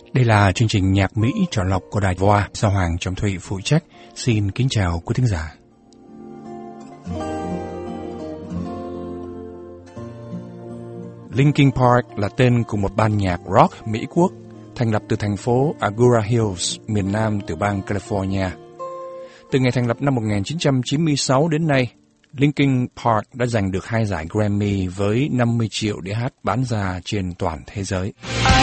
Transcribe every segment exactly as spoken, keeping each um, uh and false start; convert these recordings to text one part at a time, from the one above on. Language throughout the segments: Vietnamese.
Đây là chương trình nhạc Mỹ chọn lọc của Đài vê o a do Hoàng Trọng Thụy phụ trách. Xin kính chào quý thính giả. Linkin Park là tên của một ban nhạc rock Mỹ Quốc thành lập từ thành phố Agoura Hills, miền nam tiểu bang California. Từ ngày thành lập năm một nghìn chín trăm chín mươi sáu đến nay, Linkin Park đã giành được hai giải Grammy với năm mươi triệu đĩa hát bán ra trên toàn thế giới.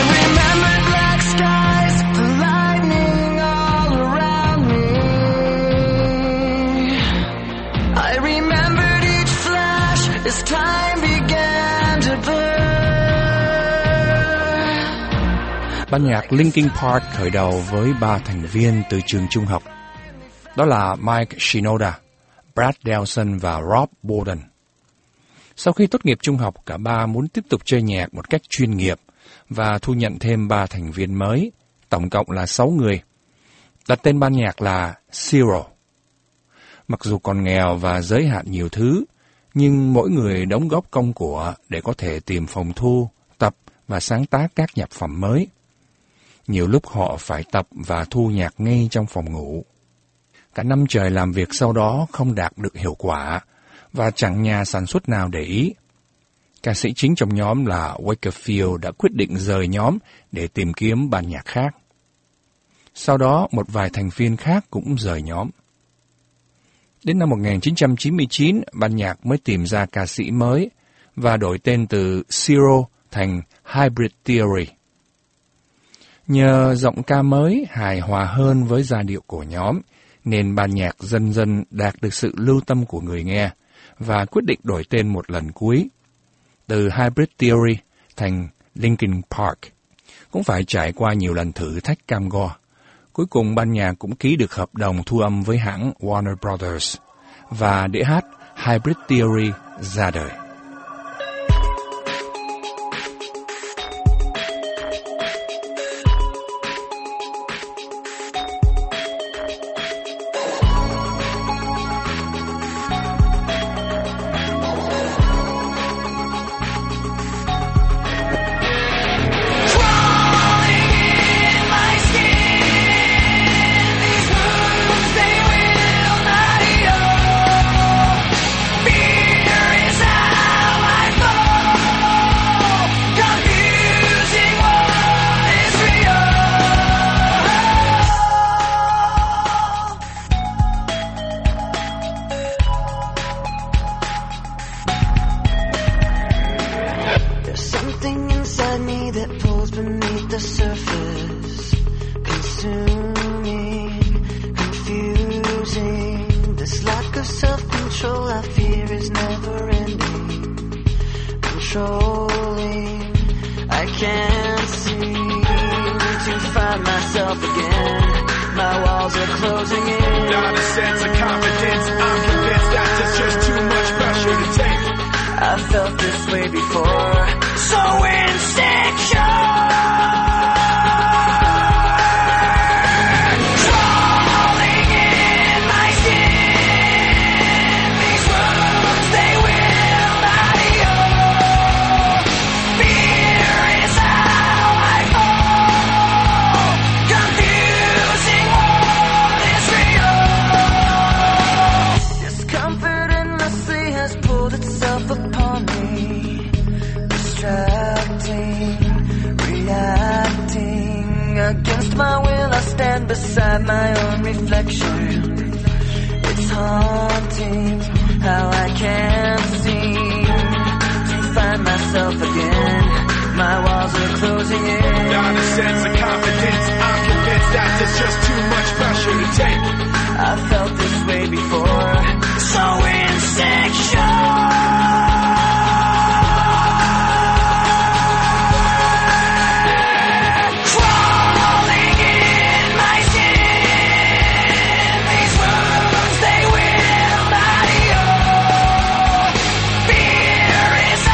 Ban nhạc Linkin Park khởi đầu với ba thành viên từ trường trung học. Đó là Mike Shinoda, Brad Delson và Rob Borden. Sau khi tốt nghiệp trung học, cả ba muốn tiếp tục chơi nhạc một cách chuyên nghiệp và thu nhận thêm ba thành viên mới, tổng cộng là sáu người. Đặt tên ban nhạc là Zero. Mặc dù còn nghèo và giới hạn nhiều thứ, nhưng mỗi người đóng góp công của để có thể tìm phòng thu, tập và sáng tác các nhạc phẩm mới. Nhiều lúc họ phải tập và thu nhạc ngay trong phòng ngủ. Cả năm trời làm việc sau đó không đạt được hiệu quả và chẳng nhà sản xuất nào để ý. Ca sĩ chính trong nhóm là Wakefield đã quyết định rời nhóm để tìm kiếm ban nhạc khác. Sau đó một vài thành viên khác cũng rời nhóm. Đến năm một nghìn chín trăm chín mươi chín, ban nhạc mới tìm ra ca sĩ mới và đổi tên từ Zero thành Hybrid Theory. Nhờ giọng ca mới hài hòa hơn với giai điệu của nhóm, nên ban nhạc dần dần đạt được sự lưu tâm của người nghe và quyết định đổi tên một lần cuối, từ Hybrid Theory thành Linkin Park. Cũng phải trải qua nhiều lần thử thách cam go. Cuối cùng ban nhạc cũng ký được hợp đồng thu âm với hãng Warner Brothers và đĩa hát Hybrid Theory ra đời.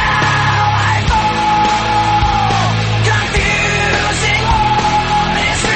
Confusing all is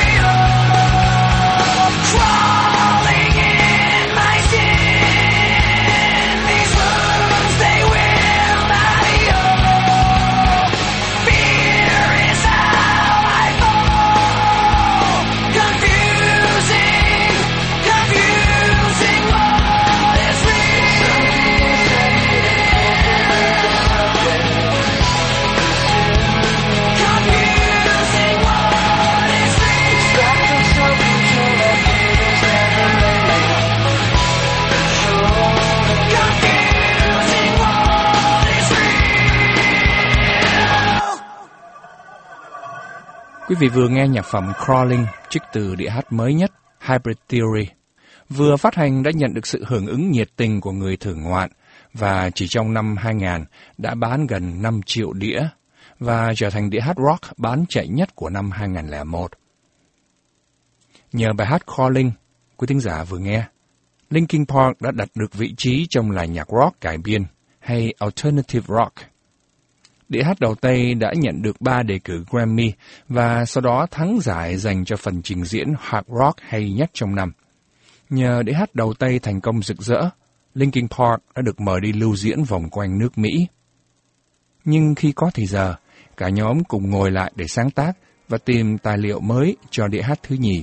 Quý vị vừa nghe nhạc phẩm Crawling trích từ đĩa hát mới nhất Hybrid Theory, vừa phát hành đã nhận được sự hưởng ứng nhiệt tình của người thưởng ngoạn và chỉ trong năm hai nghìn đã bán gần năm triệu đĩa và trở thành đĩa hát rock bán chạy nhất của năm hai nghìn lẻ một. Nhờ bài hát Crawling, quý thính giả vừa nghe, Linkin Park đã đạt được vị trí trong làng nhạc rock cải biên hay Alternative Rock. Đĩa hát đầu tay đã nhận được ba đề cử Grammy và sau đó thắng giải dành cho phần trình diễn hard rock hay nhất trong năm. Nhờ đĩa hát đầu tay thành công rực rỡ, Linkin Park đã được mời đi lưu diễn vòng quanh nước Mỹ. Nhưng khi có thì giờ, cả nhóm cùng ngồi lại để sáng tác và tìm tài liệu mới cho đĩa hát thứ nhì.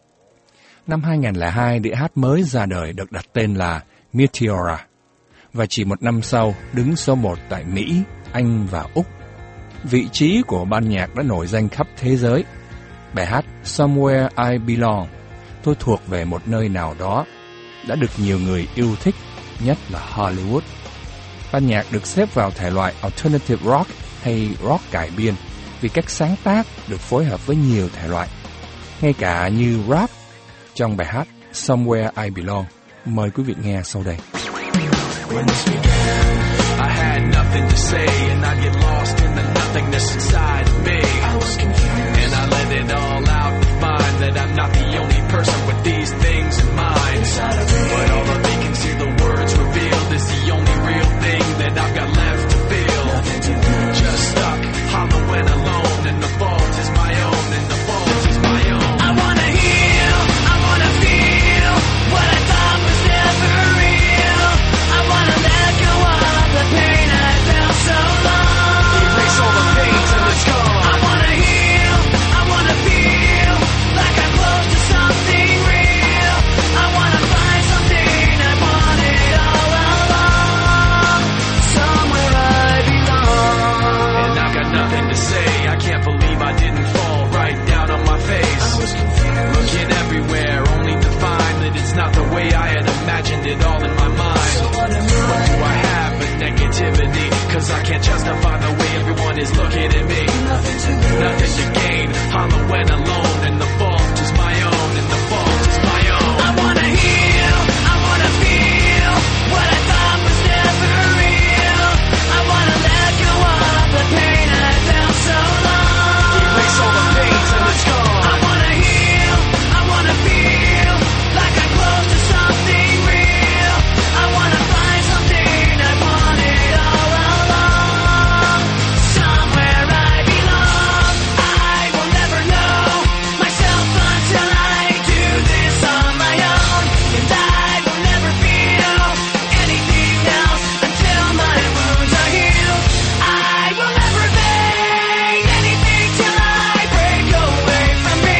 Năm hai nghìn lẻ hai, đĩa hát mới ra đời được đặt tên là Meteora, và chỉ một năm sau đứng số một tại Mỹ, Anh và Úc. Vị trí của ban nhạc đã nổi danh khắp thế giới. Bài hát Somewhere I Belong, tôi thuộc về một nơi nào đó, đã được nhiều người yêu thích, nhất là Hollywood. Ban nhạc được xếp vào thể loại Alternative Rock hay Rock cải biên vì cách sáng tác được phối hợp với nhiều thể loại, ngay cả như rap trong bài hát Somewhere I Belong. Mời quý vị nghe sau đây. When this began, I had nothing to say, and I get lost in the nothingness inside of me. I was confused, and I let it all out to find that I'm not the only person with these things in mind. Inside of me. But all the vacancy the words revealed is the only real thing that I've got left to feel. Nothing to lose. Just stuck, hollow and alone, and the fault is my own, and the fault is my own. I wanna heal, I wanna feel what I thought was never real. I wanna let go of the pain I felt so long. Erase all the pain till it's gone. I wanna heal, I wanna feel like I'm close to something real. I wanna find something I wanted all along. Somewhere I belong. And I've got nothing to say. I can't believe I didn't fall right down on my face. I was confused, looking everywhere, only to find that it's not the way I had imagined it all in my mind. So what am I? What do I have but negativity? Cause I can't justify the way everyone is looking at me. Nothing to gain, nothing to gain. Hollow and alone, and the fault is my own, and the fault is my own. I wanna heal, I wanna feel what I thought was never real. I wanna let go of the pain I felt so long. Erase all the pain till it's gone. I wanna heal, I wanna feel like I'm close to something real. I wanna find something I wanted all along. Somewhere I belong. I will never know myself until I do this on my own. And I will never feel anything else until my wounds are healed. I will never fade anything till I break away from me.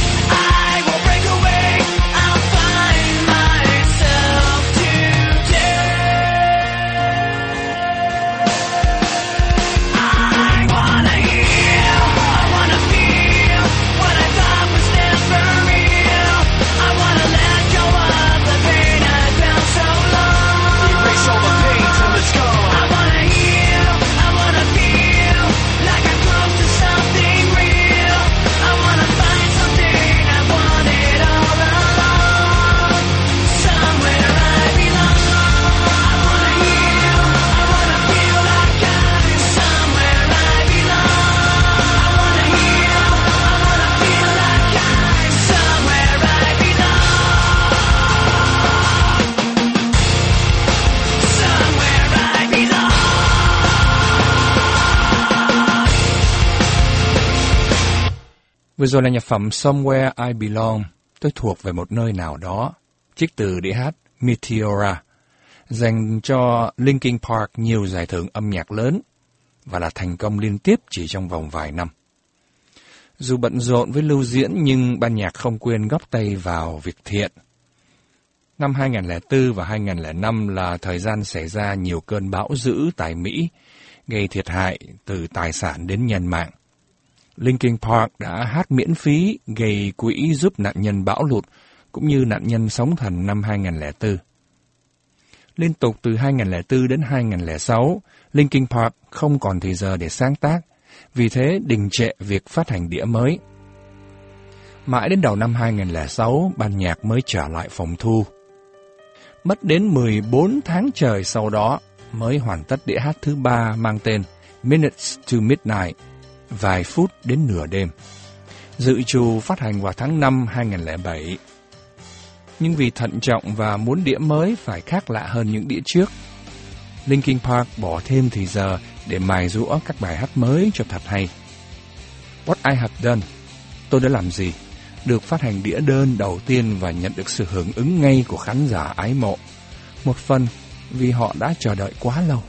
I will break away, I'll find myself today. I wanna heal, I wanna feel what I thought was never real. I wanna let go of the pain I felt so long. Erase all the pain till it's gone. I wanna heal, I wanna feel like I'm close to something real. I wanna find something I wanted all along. Somewhere I belong. I wanna heal, I wanna feel like I'm somewhere I belong. I wanna heal, I wanna feel like I'm somewhere I belong. Somewhere I belong. Vừa rồi là nhạc phẩm Somewhere I Belong, tôi thuộc về một nơi nào đó, trích từ đĩa hát Meteora, dành cho Linkin Park nhiều giải thưởng âm nhạc lớn và là thành công liên tiếp chỉ trong vòng vài năm. Dù bận rộn với lưu diễn nhưng ban nhạc không quên góp tay vào việc thiện. Năm hai nghìn lẻ bốn và hai nghìn lẻ năm là thời gian xảy ra nhiều cơn bão dữ tại Mỹ, gây thiệt hại từ tài sản đến nhân mạng. Linkin Park đã hát miễn phí gây quỹ giúp nạn nhân bão lụt cũng như nạn nhân sóng thần năm hai nghìn lẻ bốn. Liên tục từ hai nghìn lẻ bốn đến hai nghìn lẻ sáu, Linkin Park không còn thời giờ để sáng tác, vì thế đình trệ việc phát hành đĩa mới. Mãi đến đầu năm hai nghìn lẻ sáu, ban nhạc mới trở lại phòng thu. Mất đến mười bốn tháng trời sau đó mới hoàn tất đĩa hát thứ ba mang tên Minutes to Midnight, vài phút đến nửa đêm. Dự trù phát hành vào tháng năm hai nghìn lẻ bảy. Nhưng vì thận trọng và muốn đĩa mới phải khác lạ hơn những đĩa trước, Linkin Park bỏ thêm thì giờ để mài giũa các bài hát mới cho thật hay. What I Have Done, tôi đã làm gì, được phát hành đĩa đơn đầu tiên và nhận được sự hưởng ứng ngay của khán giả ái mộ. Một phần vì họ đã chờ đợi quá lâu.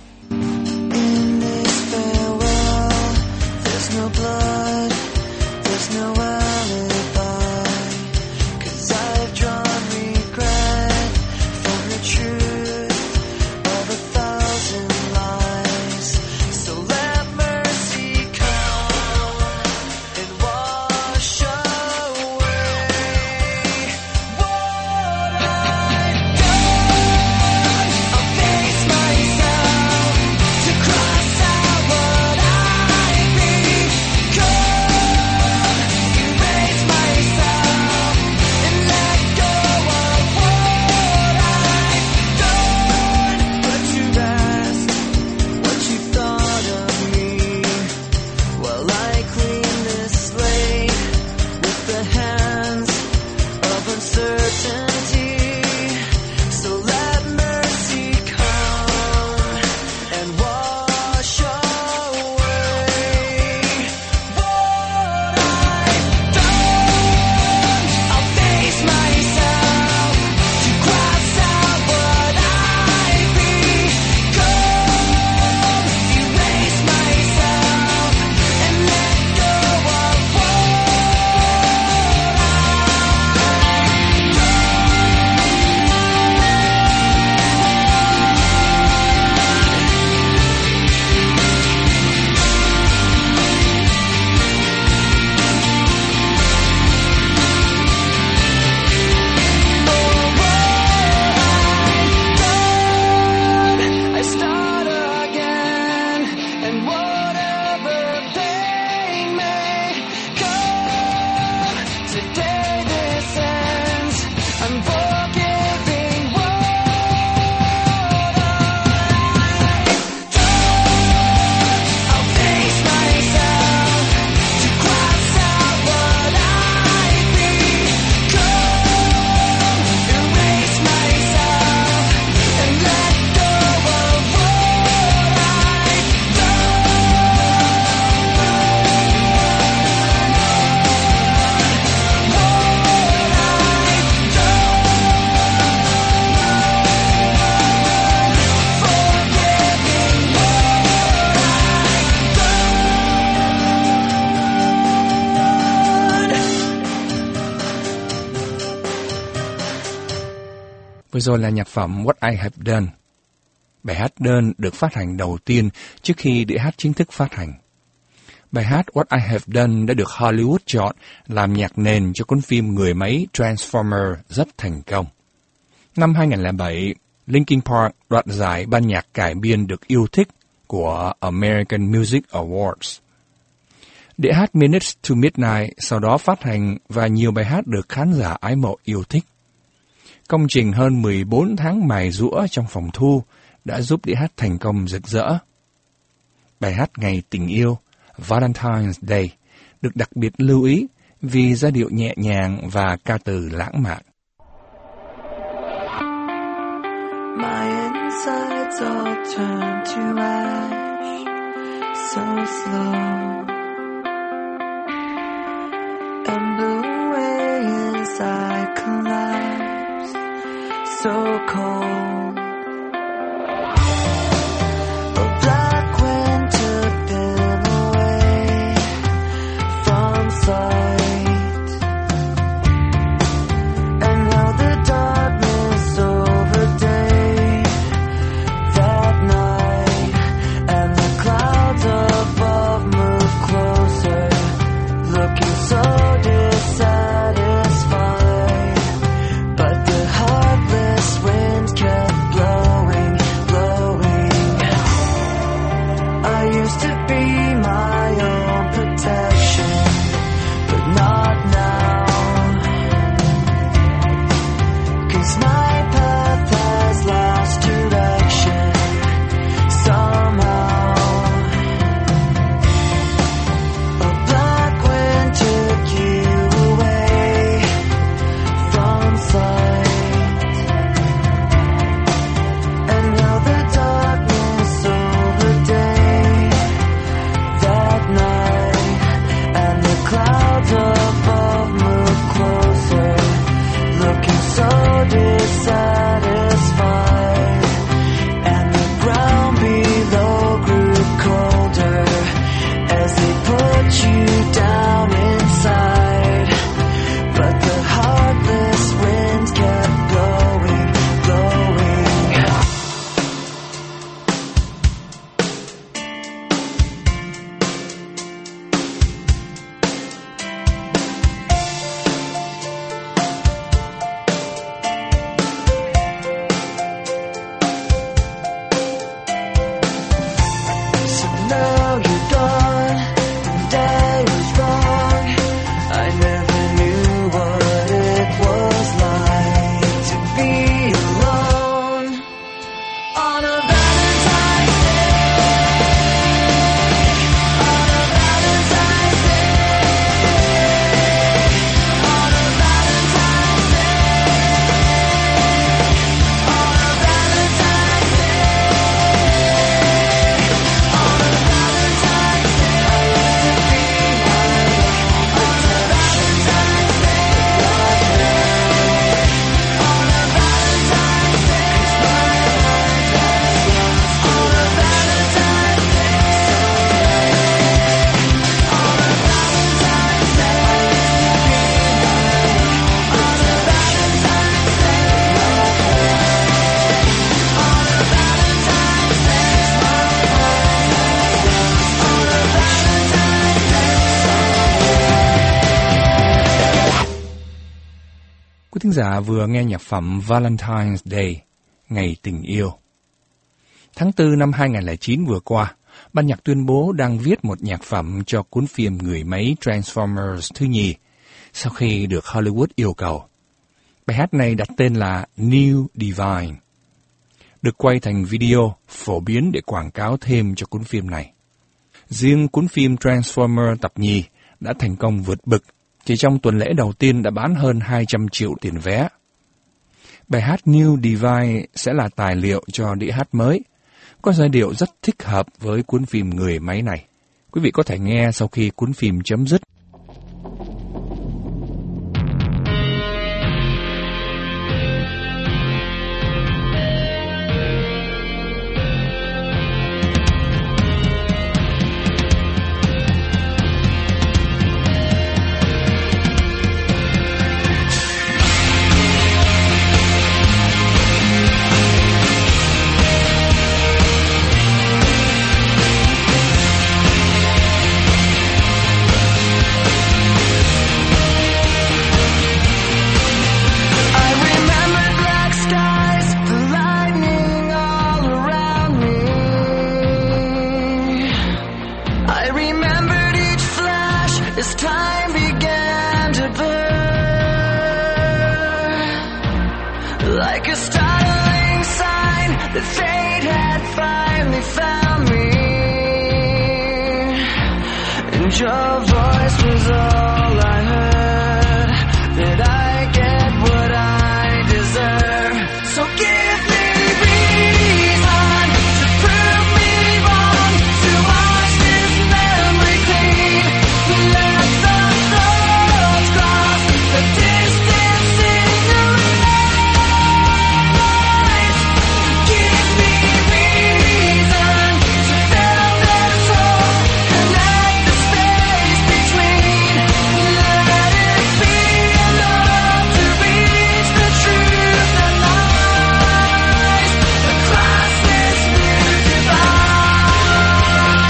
Vừa rồi là nhạc phẩm What I Have Done. Bài hát đơn được phát hành đầu tiên trước khi đĩa hát chính thức phát hành. Bài hát What I Have Done đã được Hollywood chọn làm nhạc nền cho cuốn phim người máy Transformer rất thành công. Năm hai nghìn lẻ bảy, Linkin Park đoạt giải ban nhạc cải biên được yêu thích của American Music Awards. Đĩa hát Minutes to Midnight sau đó phát hành và nhiều bài hát được khán giả ái mộ yêu thích. Công trình hơn mười bốn tháng mài giũa trong phòng thu đã giúp đĩa hát thành công rực rỡ. Bài hát Ngày Tình Yêu, Valentine's Day, được đặc biệt lưu ý vì giai điệu nhẹ nhàng và ca từ lãng mạn. My insides all turn to ash, so slow, and blew away as I collapsed, so cold. A black wind took them away from sight, and now the darkness over day that night, and the clouds above move closer, looking so dissatisfied, but the heartless wind kept Quý thính giả vừa nghe nhạc phẩm Valentine's Day, Ngày Tình Yêu. Tháng tư năm hai không không chín vừa qua, ban nhạc tuyên bố đang viết một nhạc phẩm cho cuốn phim Người máy Transformers thứ nhì, sau khi được Hollywood yêu cầu. Bài hát này đặt tên là New Divine, được quay thành video phổ biến để quảng cáo thêm cho cuốn phim này. Riêng cuốn phim Transformer tập nhì đã thành công vượt bực, chỉ trong tuần lễ đầu tiên đã bán hơn hai trăm triệu tiền vé. Bài hát New Divine sẽ là tài liệu cho đĩa hát mới, có giai điệu rất thích hợp với cuốn phim Người máy này. Quý vị có thể nghe sau khi cuốn phim chấm dứt. As time began to burn, like a startling sign that fate had finally found me, and your voice was all I heard, that I get what I deserve. So give me reason to prove me wrong, to wash this memory clean. Let the thoughts cross the distance in your eyes. Give me reason to fill this hole, connect the space between. Let it be enough to reach the truth that lies across this new divide.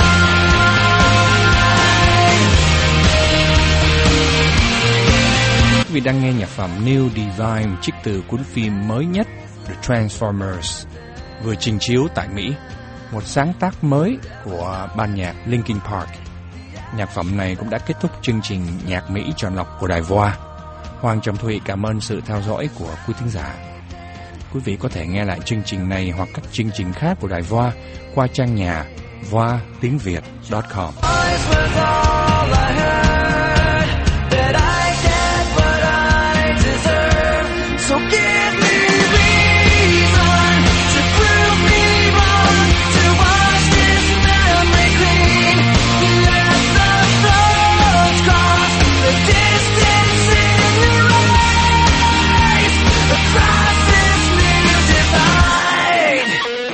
Quý vị đang nghe nhạc phẩm New Divine trích từ cuốn phim mới nhất The Transformers, vừa trình chiếu tại Mỹ, một sáng tác mới của ban nhạc Linkin Park. Nhạc phẩm này cũng đã kết thúc chương trình nhạc Mỹ chọn lọc của Đài Voa. Hoàng Trọng Thụy cảm ơn sự theo dõi của quý thính giả. Quý vị có thể nghe lại chương trình này hoặc các chương trình khác của Đài Voa qua trang nhà voa tiếng việt chấm com. Voice was all I heard, that I get what I deserve. So give me reason to prove me wrong, to wash this memory clean. Let the thoughts cross the distance in your eyes across this new divide.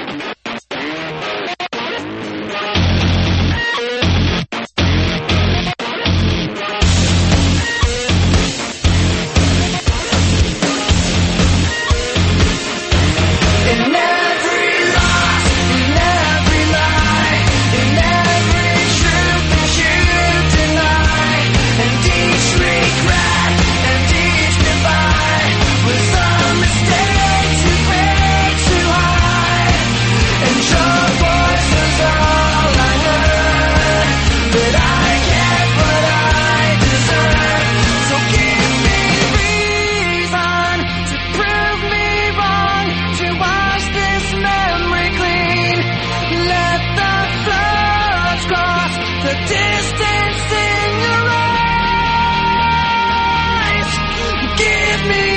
In every loss, in every lie, in every truth that you deny, and each regret and each goodbye was a mistake too great, too high. And your voice was all I heard, that I get what I deserve. So give me reason to prove me wrong, to wash this memory clean. Let the floods cross the distance in your eyes. Give me